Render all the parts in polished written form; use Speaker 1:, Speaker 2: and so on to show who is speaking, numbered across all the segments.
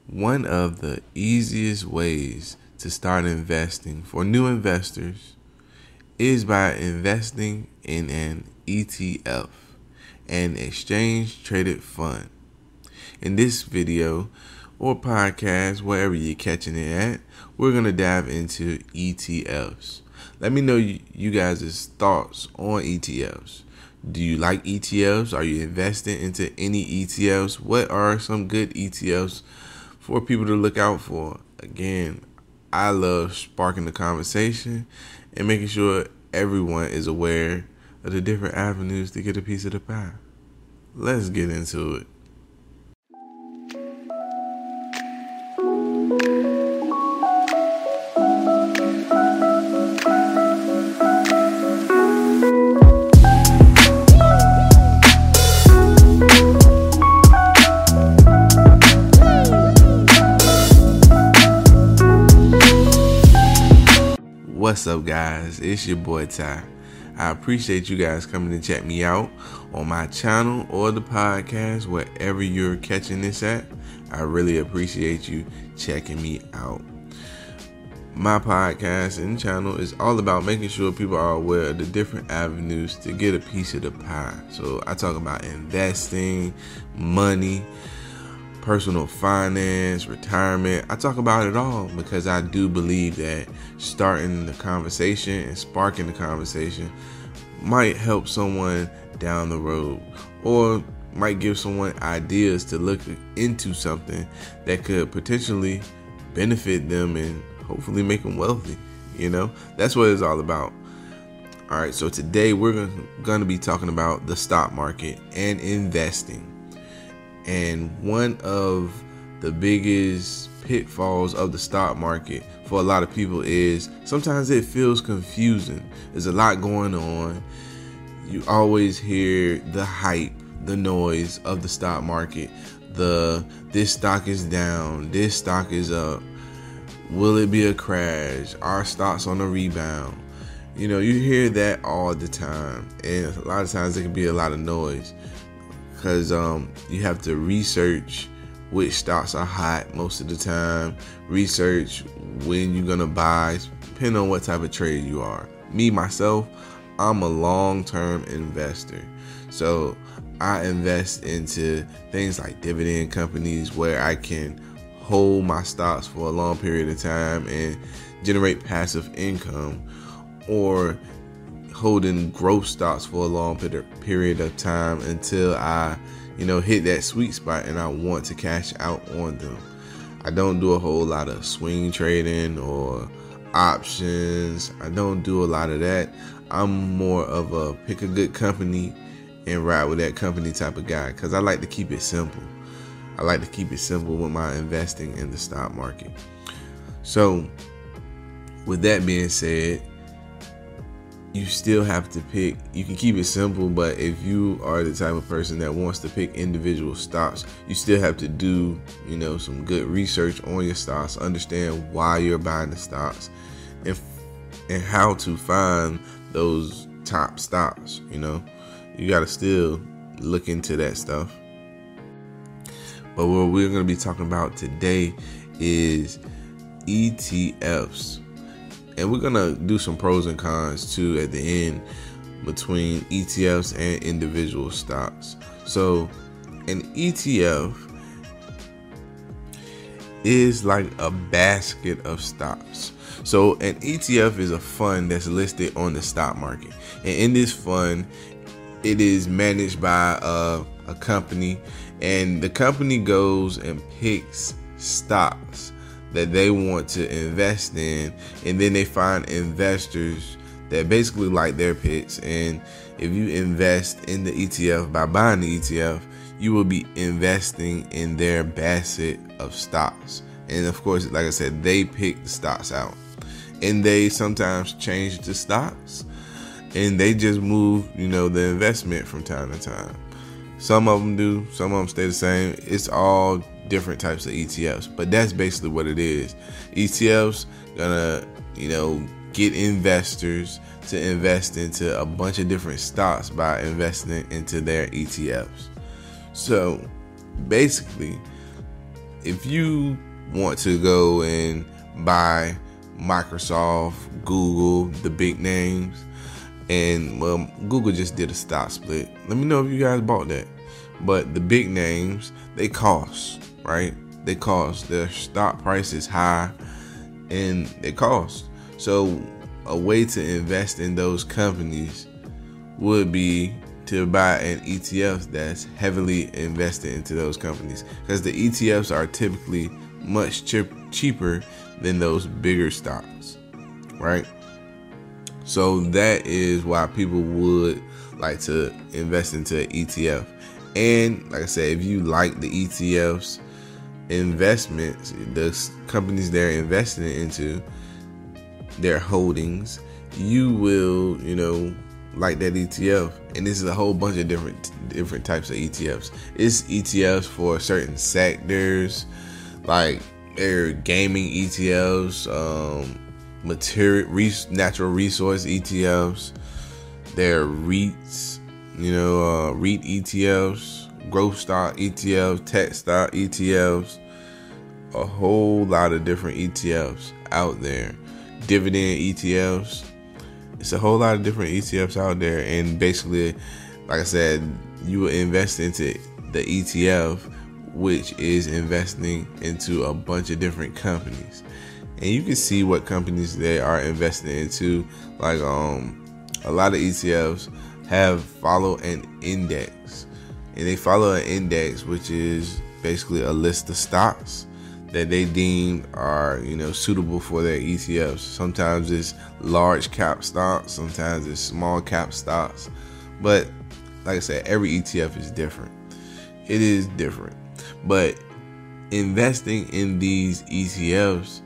Speaker 1: One of the easiest ways to start investing for new investors is by investing in an ETF, an exchange traded fund. In this video or podcast, wherever you're catching it at, we're going to dive into ETFs. Let me know you guys' thoughts on ETFs. Do you like ETFs? Are you investing into any ETFs? What are some good ETFs for people to look out for? Again, I love sparking the conversation and making sure everyone is aware of the different avenues to get a piece of the pie. Let's get into it. What's up, guys? It's your boy Ty. I appreciate you guys coming to check me out on my channel or the podcast, wherever you're catching this at. I really appreciate you checking me out. My podcast and channel is all about making sure people are aware of the different avenues to get a piece of the pie. So I talk about investing, money, personal finance, retirement. I talk about it all because I do believe that starting the conversation and sparking the conversation might help someone down the road, or might give someone ideas to look into something that could potentially benefit them and hopefully make them wealthy. That's what it's all about. All right, so today we're going to be talking about the stock market and investing. And one of the biggest pitfalls of the stock market for a lot of people is sometimes it feels confusing. There's a lot going on. You always hear the hype, the noise of the stock market. This stock is down, this stock is up. Will it be a crash? Our stock's on a rebound. You hear that all the time. And a lot of times it can be a lot of noise. Because you have to research which stocks are hot most of the time, research when you're going to buy, depending on what type of trader you are. Me, myself, I'm a long-term investor. So I invest into things like dividend companies where I can hold my stocks for a long period of time and generate passive income, or holding growth stocks for a long period of time until I, hit that sweet spot and I want to cash out on them. I don't do a whole lot of swing trading or options. I don't do a lot of that. I'm more of a pick a good company and ride with that company type of guy because I like to keep it simple. I like to keep it simple with my investing in the stock market. So with that being said, you still have to pick. You can keep it simple, but if you are the type of person that wants to pick individual stocks, you still have to do, some good research on your stocks, understand why you're buying the stocks, and how to find those top stocks. You got to still look into that stuff. But what we're going to be talking about today is ETFs. And we're going to do some pros and cons too at the end between ETFs and individual stocks. So an ETF is like a basket of stocks. So an ETF is a fund that's listed on the stock market. And in this fund, it is managed by a company, and the company goes and picks stocks that they want to invest in, and then they find investors that basically like their picks. And if you invest in the ETF by buying the ETF, you will be investing in their basket of stocks. And of course, like I said, they pick the stocks out, and they sometimes change the stocks, and they just move, the investment from time to time. Some of them do, some of them stay the same. It's all different types of ETFs, but that's basically what it is. ETFs gonna, get investors to invest into a bunch of different stocks by investing into their ETFs. So basically, if you want to go and buy Microsoft, Google, the big names, and well, Google just did a stock split. Let me know if you guys bought that. But the big names, they cost, right? They cost. Their stock price is high, and they cost. So a way to invest in those companies would be to buy an ETF that's heavily invested into those companies, because the ETFs are typically much cheaper than those bigger stocks, right? So that is why people would like to invest into an ETF. And like I said, if you like the ETFs investments, the companies they're investing into, their holdings, you will, like that ETF. And this is a whole bunch of different types of ETFs. It's ETFs for certain sectors, like they're gaming ETFs, natural resource ETFs, they're REITs, REIT ETFs, growth stock ETFs, tech stock ETFs, a whole lot of different ETFs out there. Dividend ETFs. It's a whole lot of different ETFs out there, and basically, like I said, you will invest into the ETF, which is investing into a bunch of different companies, and you can see what companies they are investing into. Like a lot of ETFs have follow an index, and they follow an index, which is basically a list of stocks that they deem are, suitable for their ETFs. Sometimes it's large cap stocks, sometimes it's small cap stocks. But like I said, every ETF is different. It is different. But investing in these ETFs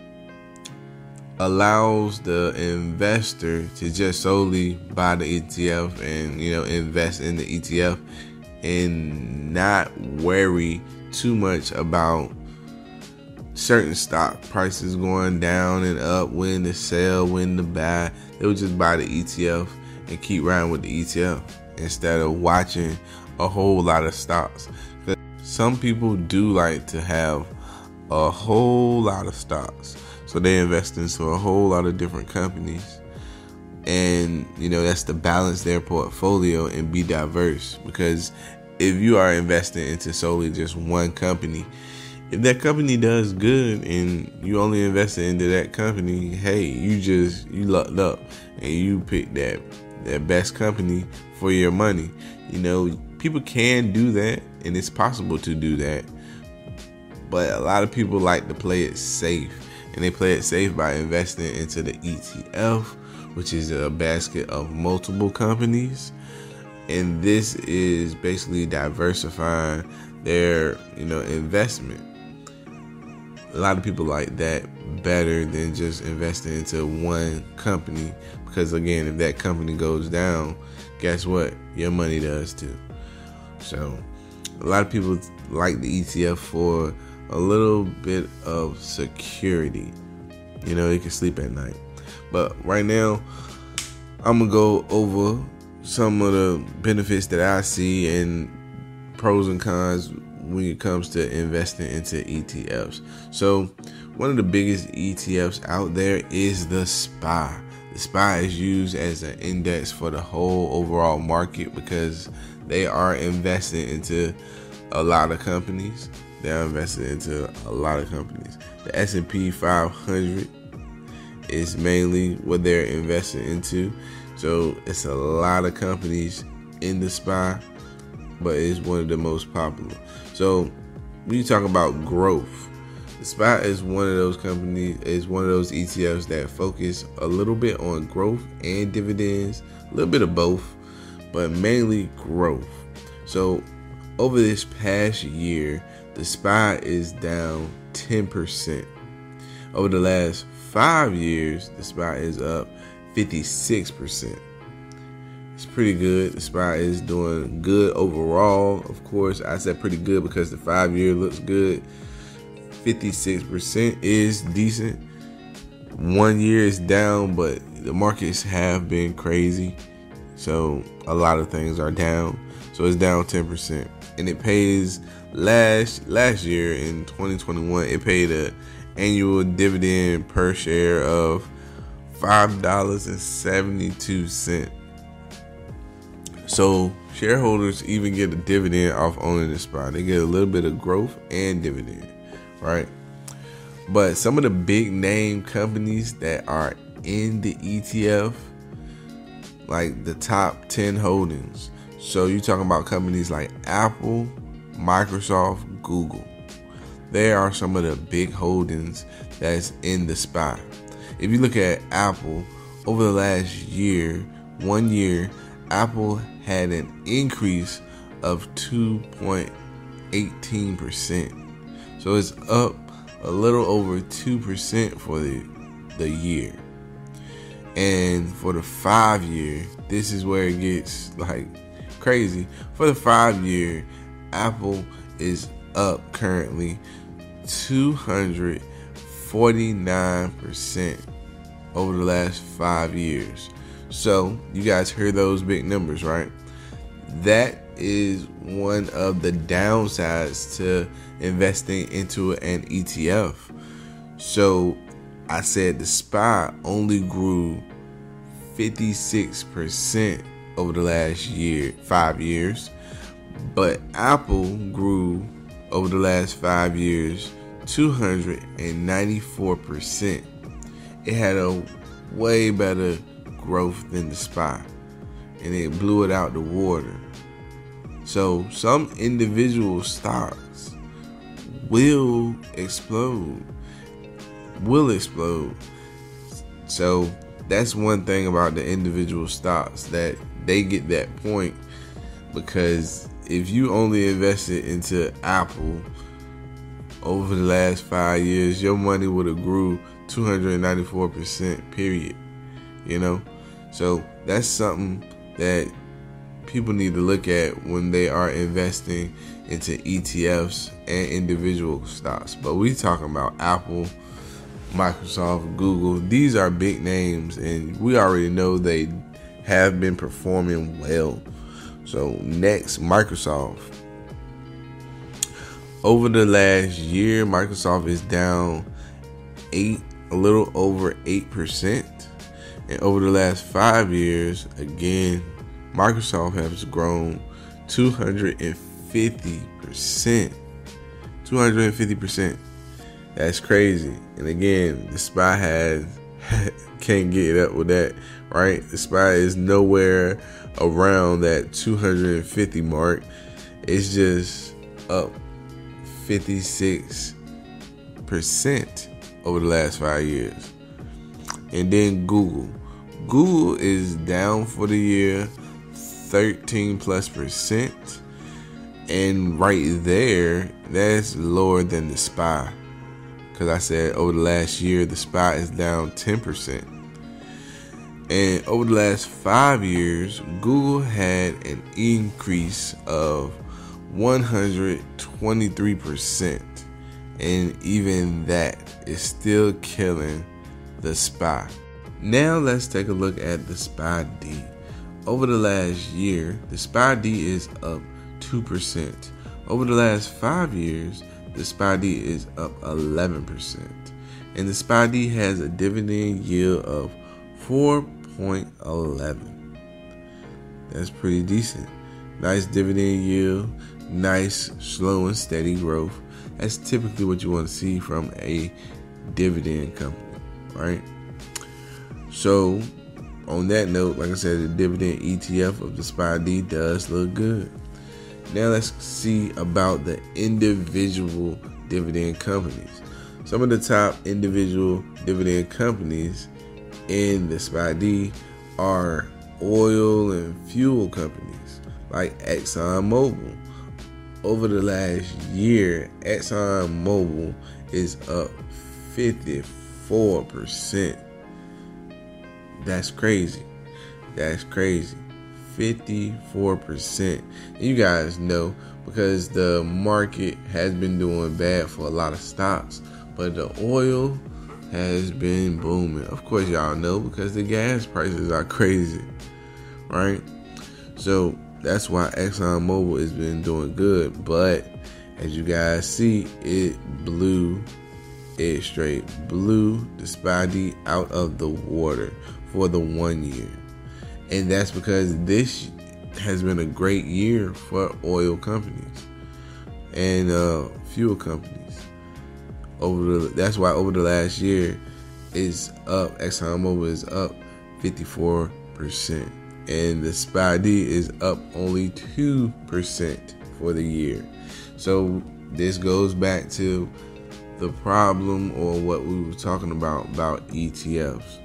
Speaker 1: allows the investor to just solely buy the ETF and, invest in the ETF and not worry too much about certain stock prices going down and up, when to sell, when to buy. They would just buy the ETF and keep riding with the ETF instead of watching a whole lot of stocks. Some people do like to have a whole lot of stocks, so they invest into a whole lot of different companies, and that's to balance their portfolio and be diverse. Because if you are investing into solely just one company, if that company does good and you only invested into that company, hey, you lucked up and you picked that best company for your money. People can do that, and it's possible to do that. But a lot of people like to play it safe, and they play it safe by investing into the ETF, which is a basket of multiple companies. And this is basically diversifying their, investment. A lot of people like that better than just investing into one company, because again, if that company goes down, guess what? Your money does too. So a lot of people like the ETF for a little bit of security. They can sleep at night. But right now, I'm going to go over some of the benefits that I see and pros and cons when it comes to investing into ETFs. So one of the biggest ETFs out there is the SPY. The SPY is used as an index for the whole overall market because they are investing into a lot of companies. They are invested into a lot of companies. The S&P 500 is mainly what they're investing into. So it's a lot of companies in the SPY, but it's one of the most popular. So when you talk about growth, the SPY is one of those companies, is one of those ETFs that focus a little bit on growth and dividends, a little bit of both, but mainly growth. So over this past year, the SPY is down 10%. Over the last 5 years, the SPY is up 56%. It's pretty good. The SPY is doing good overall. Of course, I said pretty good because the 5 year looks good. 56% is decent. 1 year is down, but the markets have been crazy. So a lot of things are down. So it's down 10%. and it pays last year in 2021, it paid a annual dividend per share of $5.72. So shareholders even get a dividend off owning the SPY. They get a little bit of growth and dividend, right? But some of the big name companies that are in the ETF, like the top 10 holdings. So you're talking about companies like Apple, Microsoft, Google. They are some of the big holdings that's in the SPY. If you look at Apple, over the last year, 1 year, Apple had an increase of 2.18%. So it's up a little over 2% for the year. And for the 5 year, this is where it gets like crazy. For the 5 year, Apple is up currently 249% over the last 5 years. So you guys hear those big numbers, right? That is one of the downsides to investing into an ETF. So I said the SPY only grew 56% over the last 5 years, but Apple grew over the last 5 years 294%. It had a way better growth than the SPY, and it blew it out the water. So some individual stocks will explode. So that's one thing about the individual stocks, that they get that point, because if you only invested into Apple over the last 5 years, your money would have grew 294%, period. So that's something that people need to look at when they are investing into ETFs and individual stocks. But we talking about Apple, Microsoft, Google. These are big names, and we already know they have been performing well. So next, Microsoft. Over the last year, Microsoft is down a little over 8%. And over the last 5 years, again, Microsoft has grown 250%. 250%. That's crazy. And again, the SPY can't get up with that, right? The SPY is nowhere around that 250 mark. It's just up 56% over the last 5 years. And then Google. Google is down for the year 13+%. And right there, that's lower than the SPY. Because I said over the last year, the SPY is down 10%. And over the last 5 years, Google had an increase of 123%. And even that is still killing the SPY. Now let's take a look at the SPY-D. Over the last year, the SPY-D is up 2%. Over the last 5 years, the SPY-D is up 11%. And the SPY-D has a dividend yield of 4.11. That's pretty decent. Nice dividend yield, nice slow and steady growth. That's typically what you want to see from a dividend company, right? So on that note, like I said, the dividend ETF of the SPY-D does look good. Now let's see about the individual dividend companies. Some of the top individual dividend companies in the SPY-D are oil and fuel companies like ExxonMobil. Over the last year, ExxonMobil is up 54%. That's crazy. 54%. And you guys know, because the market has been doing bad for a lot of stocks, but the oil has been booming. Of course, y'all know, because the gas prices are crazy, right? So that's why ExxonMobil has been doing good. But as you guys see, it straight blew the SPY out of the water for the 1 year. And that's because this has been a great year for oil companies and fuel companies. That's why over the last year, it's up. ExxonMobil is up 54%, and the SPY is up only 2% for the year. So this goes back to the problem, or what we were talking about ETFs.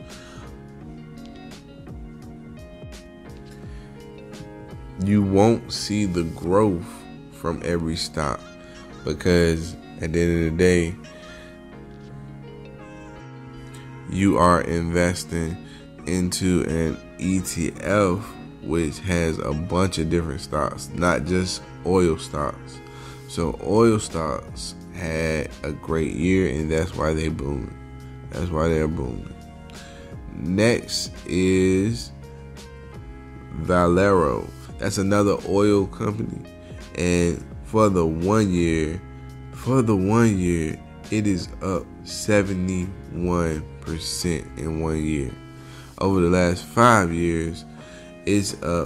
Speaker 1: You won't see the growth from every stock, because at the end of the day, you are investing into an ETF which has a bunch of different stocks, not just oil stocks. So oil stocks had a great year, and that's why they're booming. Next is Valero. That's another oil company, and for the 1 year, it is up 71% in 1 year. Over the last 5 years, it's up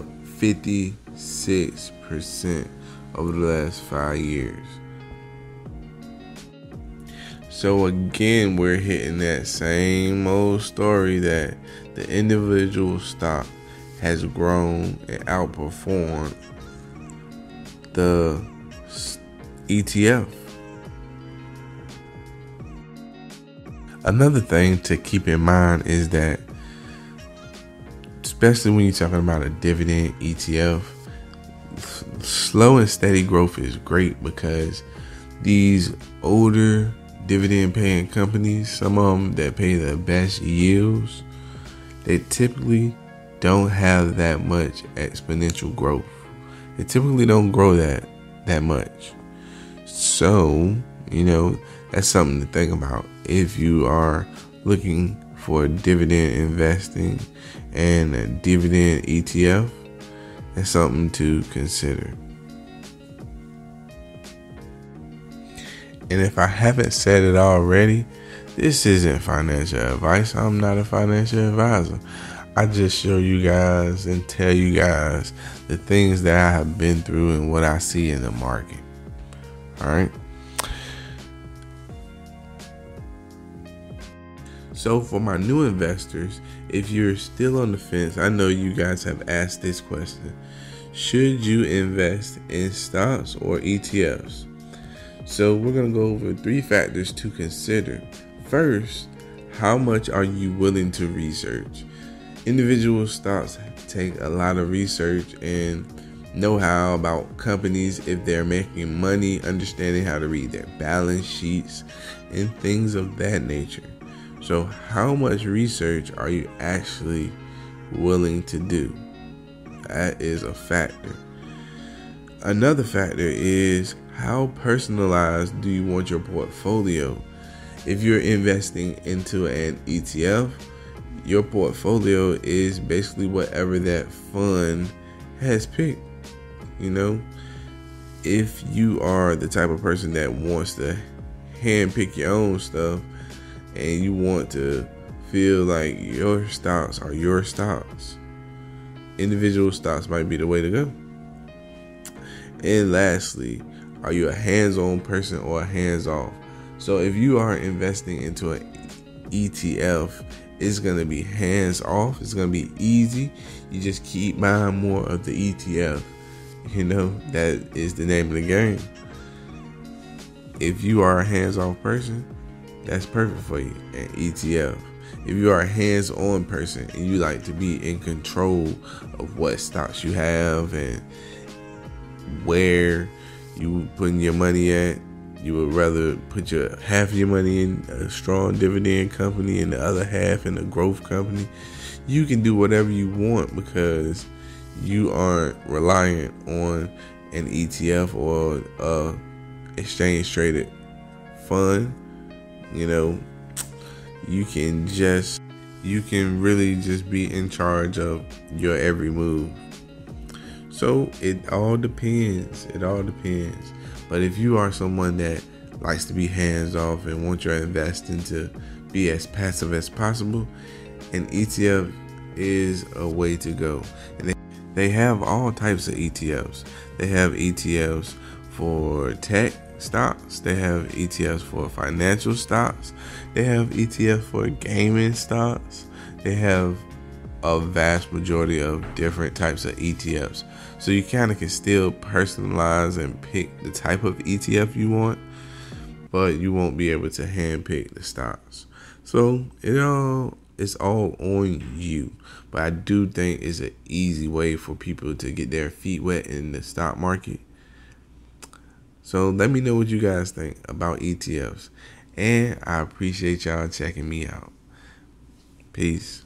Speaker 1: 56% over the last 5 years. So again, we're hitting that same old story that the individual stock has grown and outperformed the ETF. Another thing to keep in mind is that, especially when you're talking about a dividend ETF, slow and steady growth is great, because these older dividend paying companies, some of them that pay the best yields, they typically don't have that much exponential growth. They typically don't grow that much. So, that's something to think about if you are looking for dividend investing and a dividend ETF. That's something to consider. And if I haven't said it already, this isn't financial advice. I'm not a financial advisor. I just show you guys and tell you guys the things that I have been through and what I see in the market. All right. So for my new investors, if you're still on the fence, I know you guys have asked this question: should you invest in stocks or ETFs? So we're going to go over 3 factors to consider. First, how much are you willing to research? Individual stocks take a lot of research and know-how about companies, if they're making money, understanding how to read their balance sheets and things of that nature. So how much research are you actually willing to do? That is a factor. Another factor is, how personalized do you want your portfolio? If you're investing into an ETF, your portfolio is basically whatever that fund has picked. If you are the type of person that wants to handpick your own stuff and you want to feel like your stocks are your stocks, individual stocks might be the way to go. And lastly, are you a hands-on person or a hands-off? So if you are investing into an ETF, it's going to be hands-off. It's going to be easy. You just keep buying more of the ETF. That is the name of the game. If you are a hands-off person, that's perfect for you, an ETF. If you are a hands-on person and you like to be in control of what stocks you have and where you putting your money at, you would rather put half of your money in a strong dividend company and the other half in a growth company, you can do whatever you want, because you aren't reliant on an ETF or a exchange traded fund. You can really just be in charge of your every move. So it all depends. But if you are someone that likes to be hands off and want your investing to be as passive as possible, an ETF is a way to go. And they have all types of ETFs. They have ETFs for tech stocks. They have ETFs for financial stocks. They have ETFs for gaming stocks. They have a vast majority of different types of ETFs. So you kind of can still personalize and pick the type of ETF you want, but you won't be able to handpick the stocks. So it's all on you. But I do think it's an easy way for people to get their feet wet in the stock market. So let me know what you guys think about ETFs. And I appreciate y'all checking me out. Peace.